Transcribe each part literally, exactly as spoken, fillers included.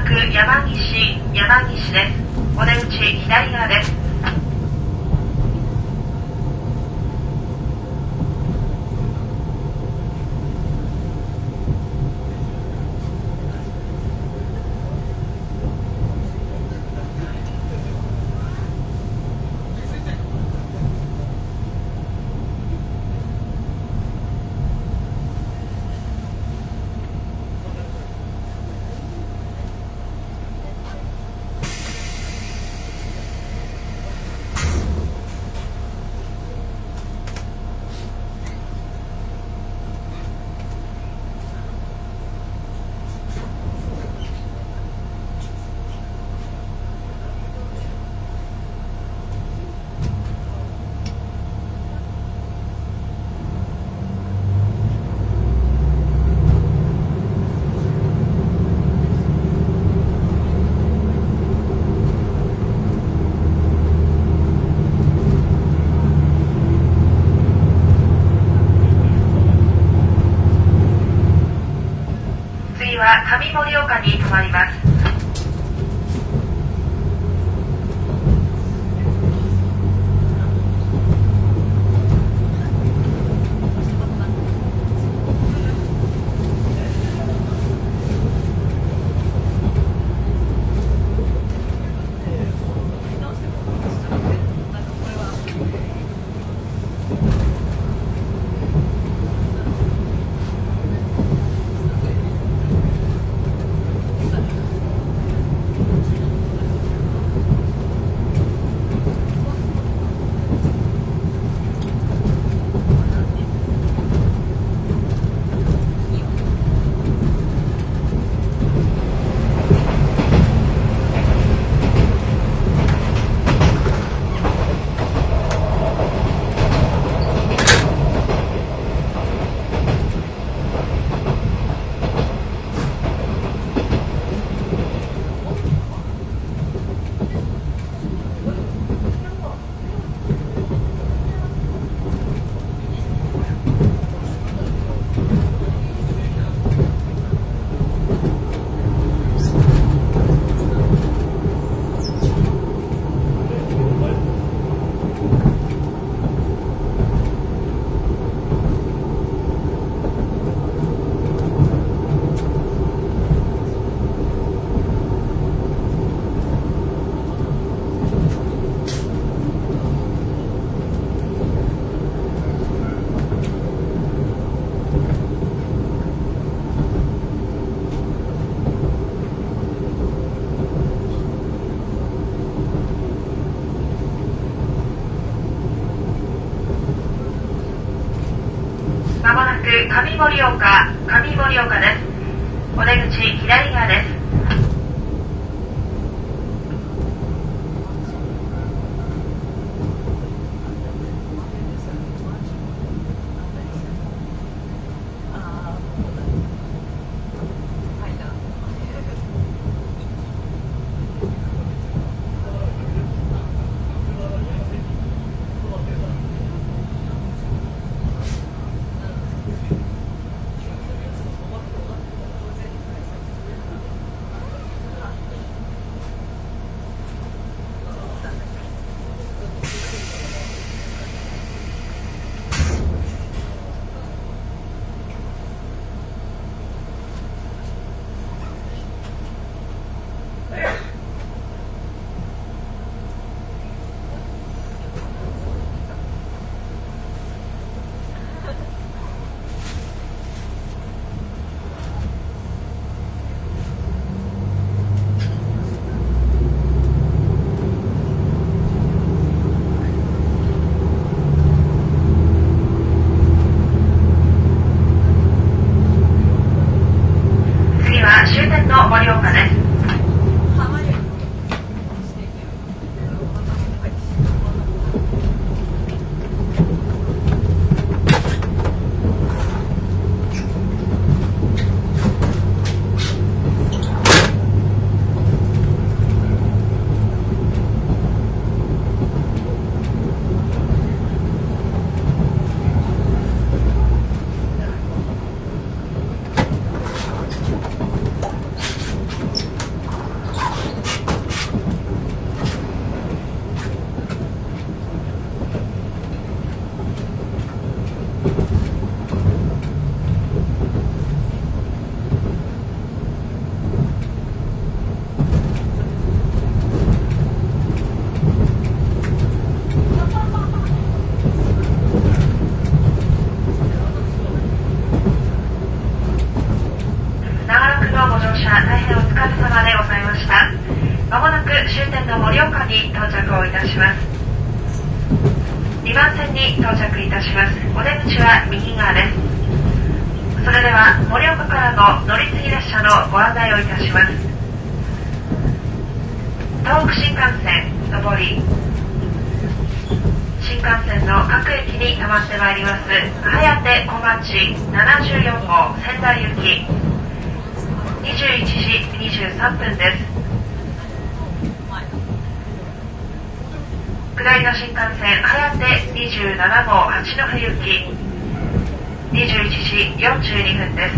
く山岸、山岸です。お出口左側です。上盛岡に停まります。上盛岡、上盛岡です。お出口左側です。終点の盛岡です。 車大変お疲れ様でございました。まもなく終点の盛岡に到着をいたします。にばん線に到着いたします。お出口は右側です。それでは盛岡からの乗り継ぎ列車のご案内をいたします。東北新幹線上り、新幹線の各駅に停まってまいります早手小町ななじゅうよん号仙台行きにじゅういちじにじゅうさんぷんです。下りの新幹線早手にじゅうなな号八戸行きにじゅういちじよんじゅうにふんです。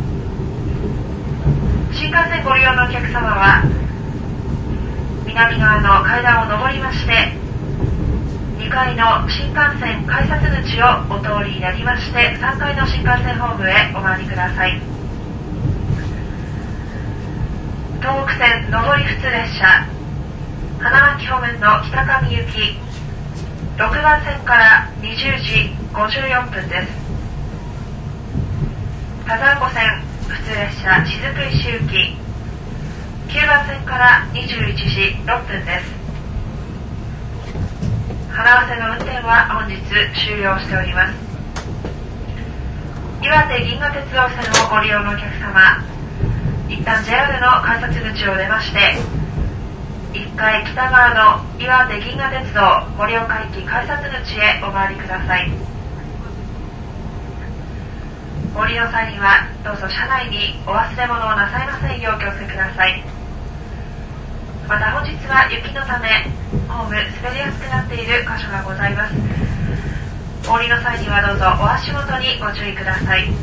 新幹線ご利用のお客様は南側の階段を上りましてにかいの新幹線改札口をお通りになりましてさんがいの新幹線ホームへお回りください。東北線上り普通列車花巻方面の北上行きろくばん線からにじゅうじごじゅうよんぷんです。田沢湖線普通列車雫石行ききゅうばん線からにじゅういちじろっぷんです。花合わせの運転は本日終了しております。岩手銀河鉄道線をご利用のお客様、一旦 ジェイアール の改札口を出ましていっかい北側の岩手銀河鉄道盛岡駅改札口へお回りください。お降りの際にはどうぞ車内にお忘れ物をなさいませんようお気をつけください。また本日は雪のためホーム滑りやすくなっている箇所がございます。お降りの際にはどうぞお足元にご注意ください。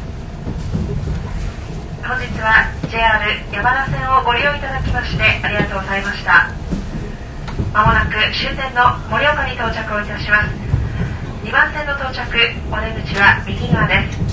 本日は ジェイアール 山田線をご利用いただきましてありがとうございました。まもなく終点の盛岡に到着をいたします。にばん線の到着、お出口は右側です。